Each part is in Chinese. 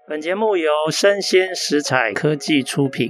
本节目由生鲜食材科技出品。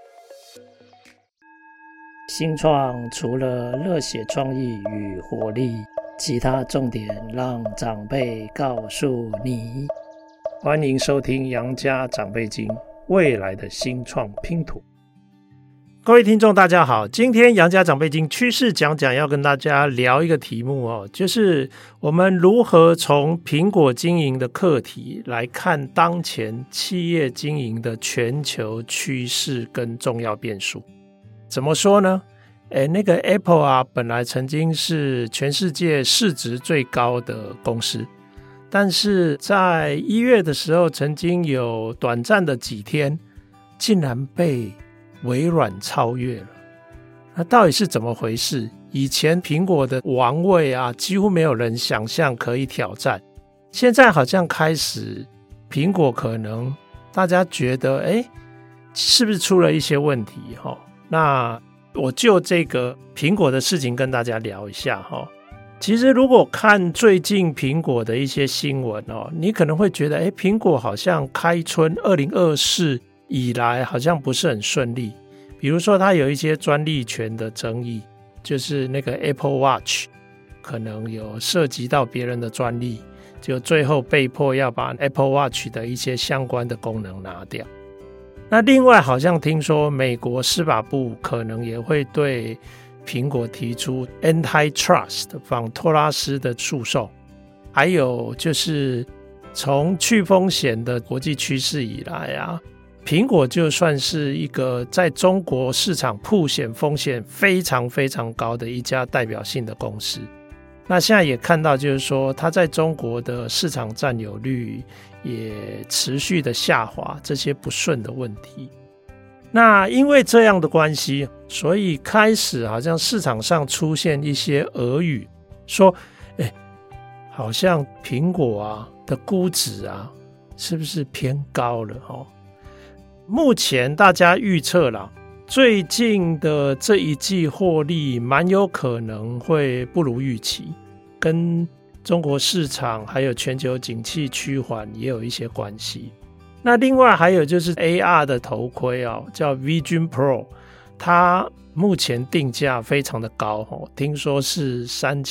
新创除了热血创意与活力，其他重点让长辈告诉你。欢迎收听杨家长辈经，未来的新创拼图。各位听众大家好，今天杨家长辈经趋势讲要跟大家聊一个题目就是我们如何从苹果经营的课题来看当前企业经营的全球趋势跟重要变数。怎么说呢？那个 Apple 本来曾经是全世界市值最高的公司，但是在1月的时候曾经有短暂的几天竟然被微软超越了。那到底是怎么回事？以前苹果的王位几乎没有人想象可以挑战，现在好像开始苹果可能大家觉得是不是出了一些问题那我就这个苹果的事情跟大家聊一下其实如果看最近苹果的一些新闻你可能会觉得苹果好像开春2024以来好像不是很顺利。比如说它有一些专利权的争议，就是那个 Apple Watch 可能有涉及到别人的专利，就最后被迫要把 Apple Watch 的一些相关的功能拿掉。那另外好像听说美国司法部可能也会对苹果提出 Antitrust 反托拉斯的诉讼。还有就是从去风险的国际趋势以来苹果就算是一个在中国市场曝险风险非常非常高的一家代表性的公司。那现在也看到就是说它在中国的市场占有率也持续的下滑，这些不顺的问题。那因为这样的关系，所以开始好像市场上出现一些耳语，说好像苹果的估值是不是偏高了目前大家预测啦，最近的这一季获利蛮有可能会不如预期，跟中国市场还有全球景气趋缓也有一些关系。那另外还有就是 AR 的头盔叫 Vision Pro， 它目前定价非常的高听说是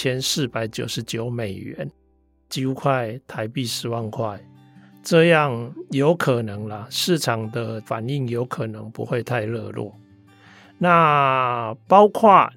3499美元，几乎快台币10万块。这样有可能啦，市场的反应有可能不会太热络。那包括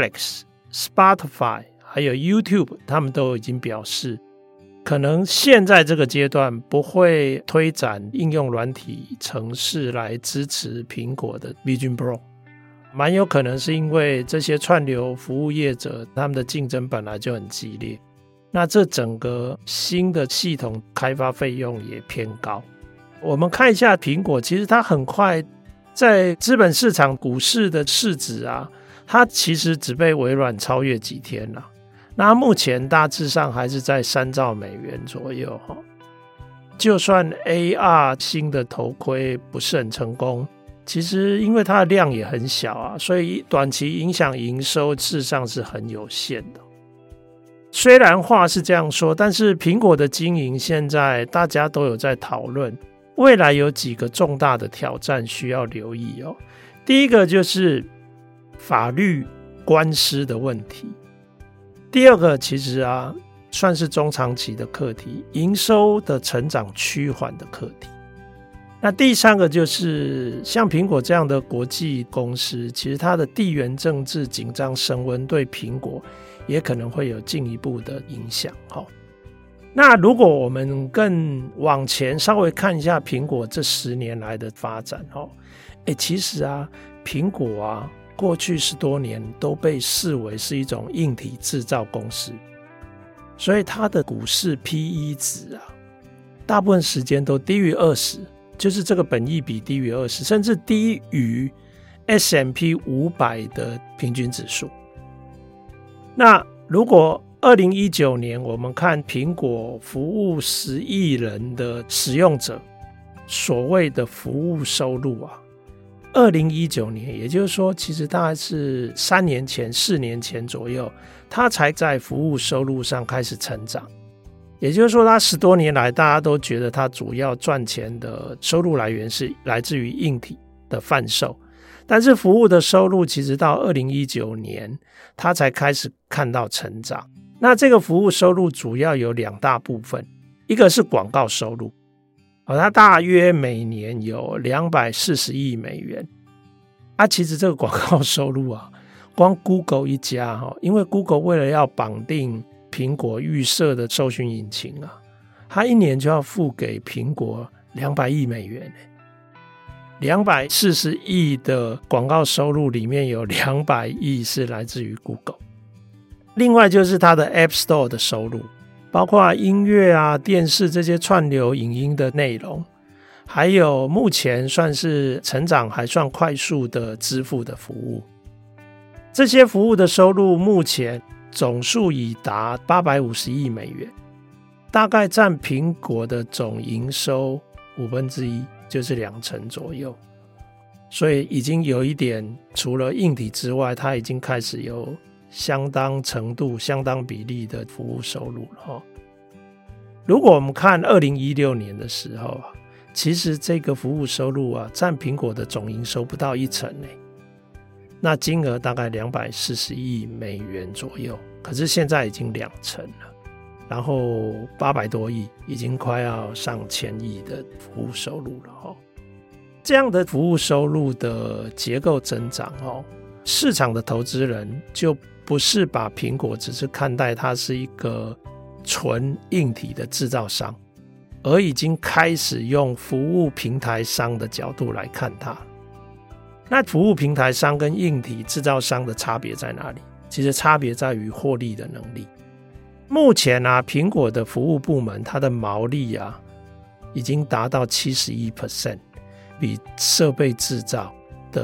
Netflix、Spotify 还有 YouTube 他们都已经表示，可能现在这个阶段不会推展应用软体程式来支持苹果的 Vision Pro， 蛮有可能是因为这些串流服务业者他们的竞争本来就很激烈，那这整个新的系统开发费用也偏高。我们看一下苹果，其实它很快在资本市场股市的市值它其实只被微软超越几天了。那目前大致上还是在3兆美元左右就算 AR 新的头盔不是很成功，其实因为它的量也很小所以短期影响营收事实上是很有限的。虽然话是这样说，但是苹果的经营现在大家都有在讨论，未来有几个重大的挑战需要留意第一个就是法律官司的问题，第二个其实算是中长期的课题，营收的成长趋缓的课题。那第三个就是像苹果这样的国际公司，其实它的地缘政治紧张升温对苹果也可能会有进一步的影响那如果我们更往前稍微看一下苹果这10年来的发展其实苹果过去10多年都被视为是一种硬体制造公司，所以它的股市 PE 值大部分时间都低于20，就是这个本益比低于20，甚至低于 S&P 500的平均指数。那如果2019年我们看苹果服务10亿人的使用者所谓的服务收入2019年，也就是说其实大概是3年前4年前左右，它才在服务收入上开始成长。 也就是说它10多年来大家都觉得它主要赚钱的收入来源是来自于硬体的贩售，但是服务的收入其实到2019年它才开始看到成长。那这个服务收入主要有2大部分，一个是广告收入，它大约每年有240亿美元。其实这个广告收入光 Google 一家因为 Google 为了要绑定苹果预设的搜寻引擎它一年就要付给苹果200亿美元。240亿的广告收入里面有200亿是来自于 Google。另外就是它的 App Store 的收入，包括音乐电视这些串流影音的内容，还有目前算是成长还算快速的支付的服务。这些服务的收入目前总数已达850亿美元，大概占苹果的总营收1/5，就是2%左右。所以已经有一点除了硬体之外，它已经开始有相当程度相当比例的服务收入了。如果我们看2016年的时候其实这个服务收入占苹果的总营收不到1%，那金额大概240亿美元左右，可是现在已经2%了，然后800多亿，已经快要上1000亿的服务收入了。这样的服务收入的结构增长市场的投资人就不是把苹果只是看待它是一个纯硬体的制造商，而已经开始用服务平台商的角度来看它。那服务平台商跟硬体制造商的差别在哪里？其实差别在于获利的能力。目前苹果的服务部门它的毛利已经达到 71%， 比设备制造的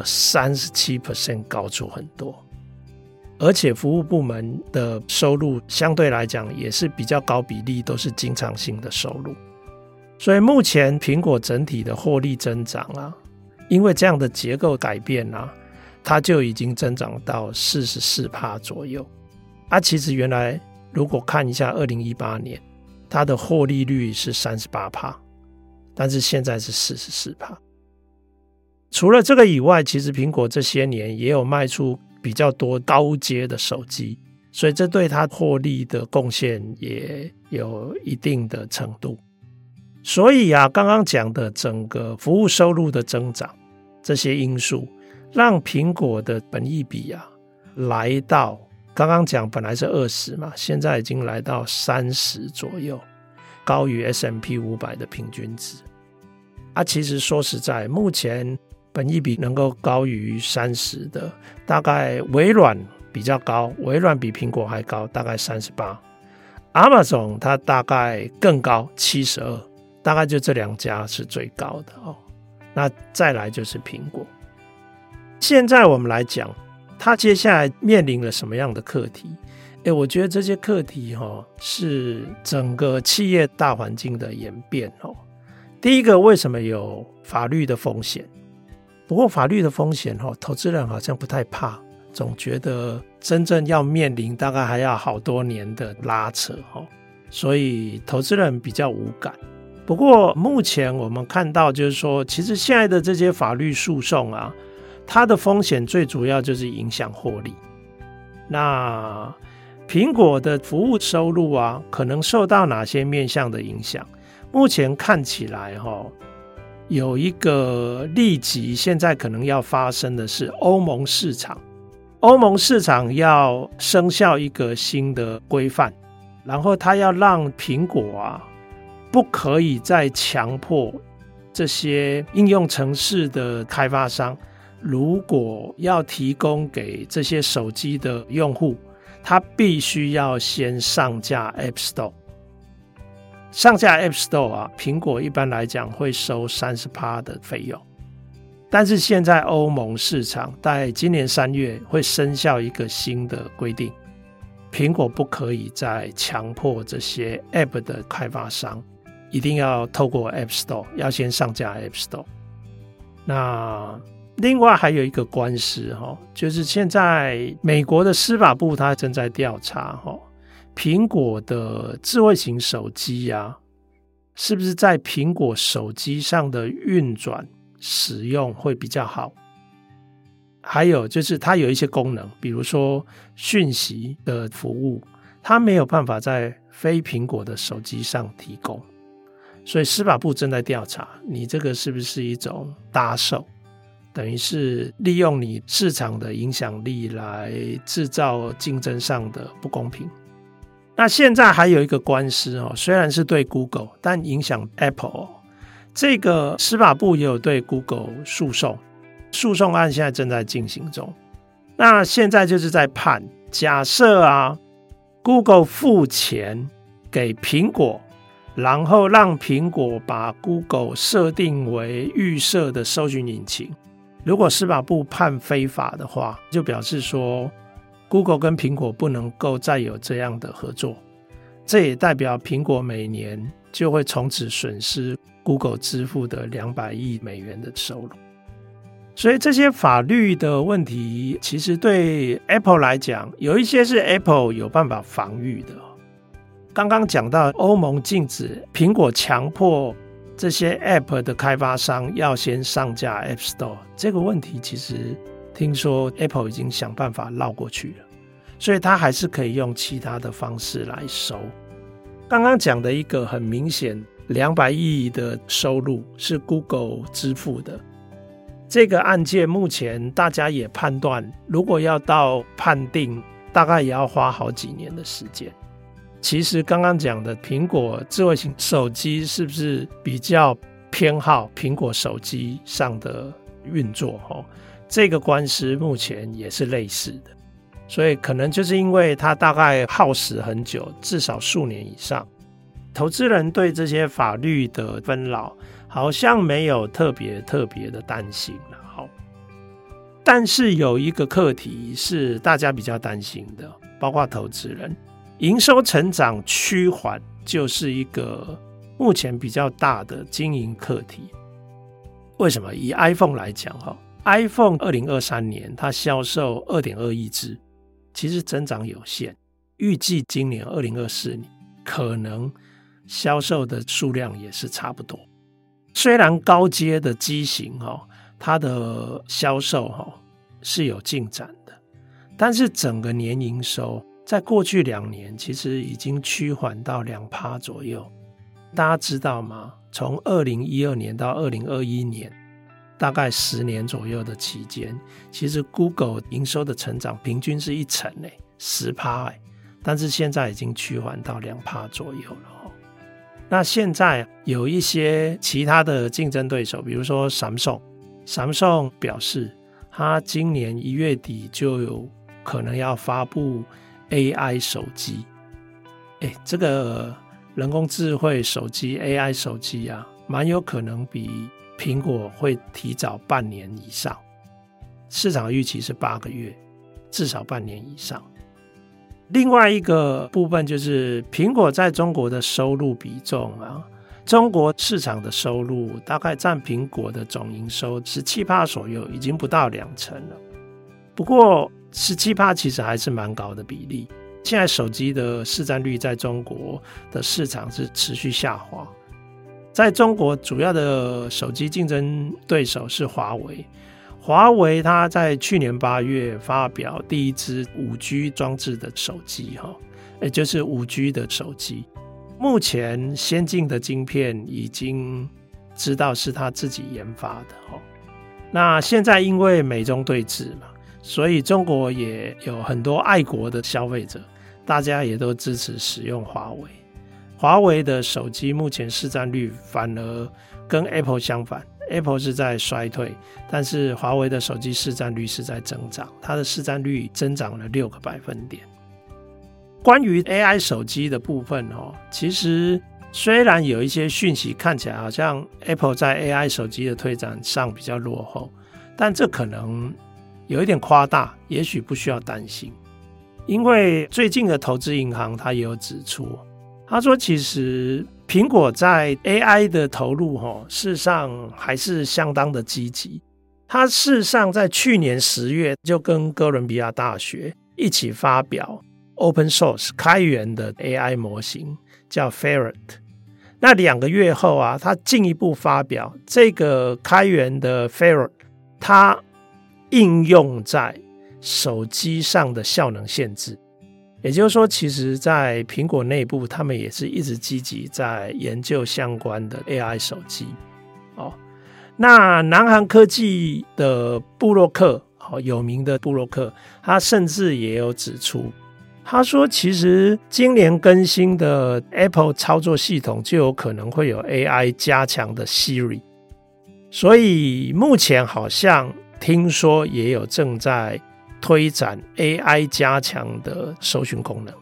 37% 高出很多。而且服务部门的收入相对来讲也是比较高比例都是经常性的收入。所以目前苹果整体的获利增长因为这样的结构改变它就已经增长到 44% 左右。其实原来如果看一下2018年它的获利率是 38%， 但是现在是 44%。 除了这个以外，其实苹果这些年也有卖出比较多高阶的手机，所以这对它获利的贡献也有一定的程度。所以刚刚讲的整个服务收入的增长，这些因素让苹果的本益比来到刚刚讲本来是20嘛，现在已经来到30左右，高于 S&P 500的平均值。其实说实在，目前本益比能够高于30的大概微软比较高，微软比苹果还高，大概38。 Amazon 它大概更高，72，大概就这2家是最高的那再来就是苹果。现在我们来讲它接下来面临了什么样的课题？我觉得这些课题是整个企业大环境的演变。第一个，为什么有法律的风险？不过法律的风险投资人好像不太怕，总觉得真正要面临大概还要好多年的拉扯，所以投资人比较无感。不过目前我们看到就是说，其实现在的这些法律诉讼它的风险最主要就是影响获利。那苹果的服务收入可能受到哪些面向的影响？目前看起来有一个立即现在可能要发生的是欧盟市场。欧盟市场要生效一个新的规范，然后它要让苹果不可以再强迫这些应用程式的开发商，如果要提供给这些手机的用户，它必须要先上架 App Store。上架 App Store 苹果一般来讲会收 30% 的费用，但是现在欧盟市场在今年3月会生效一个新的规定，苹果不可以再强迫这些 App 的开发商一定要透过 App Store， 要先上架 App Store。 那另外还有一个官司就是现在美国的司法部它正在调查苹果的智慧型手机啊，是不是在苹果手机上的运转使用会比较好？还有就是它有一些功能，比如说讯息的服务，它没有办法在非苹果的手机上提供，所以司法部正在调查你这个是不是一种搭售，等于是利用你市场的影响力来制造竞争上的不公平。那现在还有一个官司虽然是对 Google， 但影响 Apple， 这个司法部也有对 Google 诉讼，诉讼案现在正在进行中。那现在就是在判，假设啊 Google 付钱给苹果，然后让苹果把 Google 设定为预设的搜寻引擎，如果司法部判非法的话，就表示说 Google 跟苹果不能够再有这样的合作，这也代表苹果每年就会从此损失 Google 支付的200亿美元的收入。所以这些法律的问题其实对 Apple 来讲，有一些是 Apple 有办法防御的。刚刚讲到欧盟禁止苹果强迫这些 App 的开发商要先上架 App Store， 这个问题其实听说 Apple 已经想办法绕过去了，所以它还是可以用其他的方式来收。刚刚讲的一个很明显200亿的收入是 Google 支付的，这个案件目前大家也判断，如果要到判定大概也要花好几年的时间。其实刚刚讲的苹果智慧型手机是不是比较偏好苹果手机上的运作，这个官司目前也是类似的，所以可能就是因为它大概耗时很久，至少数年以上，投资人对这些法律的纷扰好像没有特别的担心了。但是有一个课题是大家比较担心的，包括投资人，营收成长趋缓就是一个目前比较大的经营课题。为什么？以 iPhone 来讲，iPhone 2023年它销售 2.2 亿只，其实增长有限，预计今年2024年可能销售的数量也是差不多。虽然高阶的机型它的销售是有进展的，但是整个年营收在过去2年其实已经趋缓到 2% 左右。大家知道吗？从2012年到2021年大概10年左右的期间，其实 Google 营收的成长平均是1成10%，但是现在已经趋缓到 2% 左右了。那现在有一些其他的竞争对手，比如说 Samsung 表示他今年1月底就有可能要发布 AI 手机。这个人工智慧手机 AI 手机啊，蛮有可能比苹果会提早半年以上，市场预期是8个月，至少半年以上。另外一个部分就是苹果在中国的收入比重啊，中国市场的收入大概占苹果的总营收 17% 左右，已经不到2成了。不过 17% 其实还是蛮高的比例。现在手机的市占率在中国的市场是持续下滑，在中国主要的手机竞争对手是华为。华为它在去年8月发表第一支 5G 装置的手机，也就是 5G 的手机。目前先进的晶片已经知道是他自己研发的。那现在因为美中对峙嘛，所以中国也有很多爱国的消费者，大家也都支持使用华为。华为的手机目前市占率反而跟 Apple 相反， Apple 是在衰退，但是华为的手机市占率是在增长，它的市占率增长了6个百分点。关于 AI 手机的部分，其实虽然有一些讯息看起来好像 Apple 在 AI 手机的推展上比较落后，但这可能有一点夸大，也许不需要担心。因为最近的投资银行他也有指出，他说其实苹果在 AI 的投入事实上还是相当的积极。他事实上在去年10月就跟哥伦比亚大学一起发表 open source 开源的 AI 模型叫 Ferret。那2个月后啊，他进一步发表这个开源的 Ferret， 它应用在手机上的效能限制。也就是说，其实在苹果内部他们也是一直积极在研究相关的 AI 手机。那南韩科技的部落客，有名的部落客，他甚至也有指出，他说其实今年更新的 Apple 操作系统就有可能会有 AI 加强的 Siri， 所以目前好像听说也有正在推展 AI 加强的搜寻功能。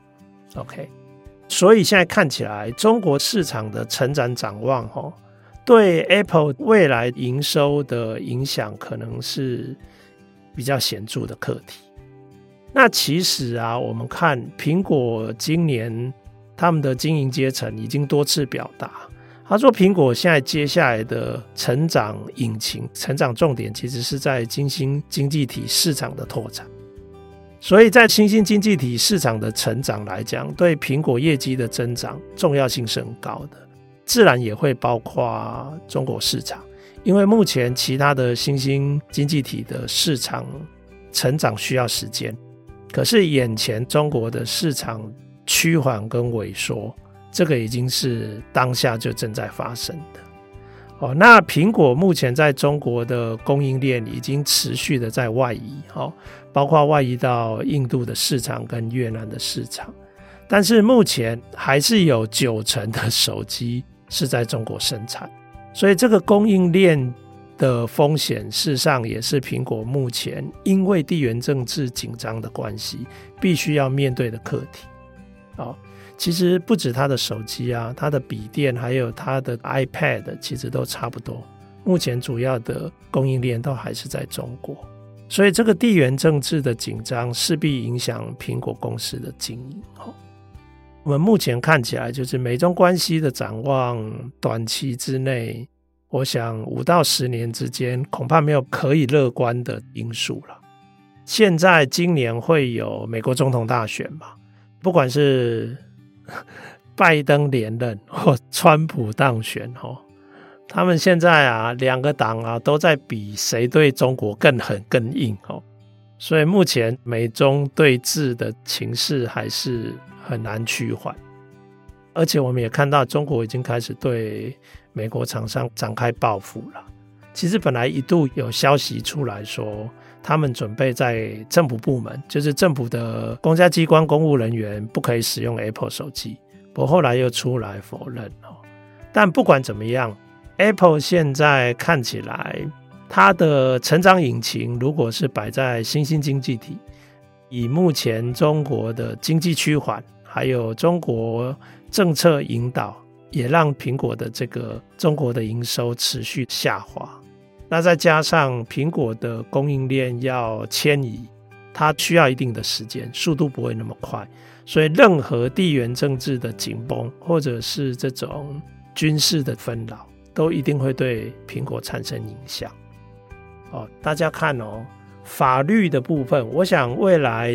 OK， 所以现在看起来中国市场的成长展望对 Apple 未来营收的影响可能是比较显著的课题。那其实啊，我们看苹果今年他们的经营阶层已经多次表达，他说苹果现在接下来的成长引擎、成长重点其实是在新兴经济体市场的拓展。所以在新兴经济体市场的成长来讲，对苹果业绩的增长重要性是很高的，自然也会包括中国市场，因为目前其他的新兴经济体的市场成长需要时间，可是眼前中国的市场趋缓跟萎缩，这个已经是当下就正在发生的。那苹果目前在中国的供应链已经持续的在外移，包括外移到印度的市场跟越南的市场，但是目前还是有90%的手机是在中国生产，所以这个供应链的风险事实上也是苹果目前因为地缘政治紧张的关系必须要面对的课题。其实不止它的手机啊，它的笔电还有它的 iPad 其实都差不多，目前主要的供应链都还是在中国，所以这个地缘政治的紧张势必影响苹果公司的经营。我们目前看起来就是美中关系的展望，短期之内我想5到10年之间恐怕没有可以乐观的因素了。现在今年会有美国总统大选嘛，不管是拜登连任或川普当选，他们现在啊2个党啊都在比谁对中国更狠更硬，所以目前美中对峙的情势还是很难趋缓。而且我们也看到中国已经开始对美国厂商展开报复了。其实本来一度有消息出来说他们准备在政府部门，就是政府的公家机关公务人员不可以使用 Apple 手机，不过后来又出来否认。但不管怎么样， Apple 现在看起来它的成长引擎如果是摆在新兴经济体，以目前中国的经济趋缓还有中国政策引导，也让苹果的这个中国的营收持续下滑。那再加上苹果的供应链要迁移，它需要一定的时间，速度不会那么快，所以任何地缘政治的紧绷或者是这种军事的纷扰都一定会对苹果产生影响。大家看法律的部分，我想未来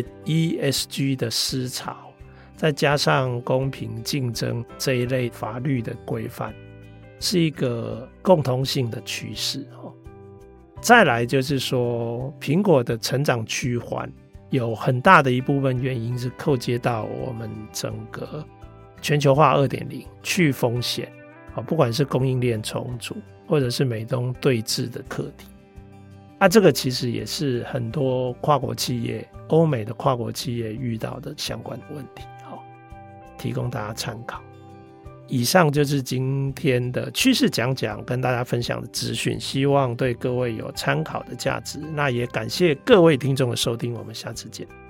ESG 的思潮再加上公平竞争这一类法律的规范是一个共同性的趋势。再来就是说苹果的成长趋缓有很大的一部分原因是扣接到我们整个全球化 2.0 去风险，不管是供应链重组或者是美东对峙的课题。这个其实也是很多跨国企业，欧美的跨国企业遇到的相关的问题，提供大家参考。以上就是今天的趋势讲讲跟大家分享的资讯，希望对各位有参考的价值。那也感谢各位听众的收听，我们下次见。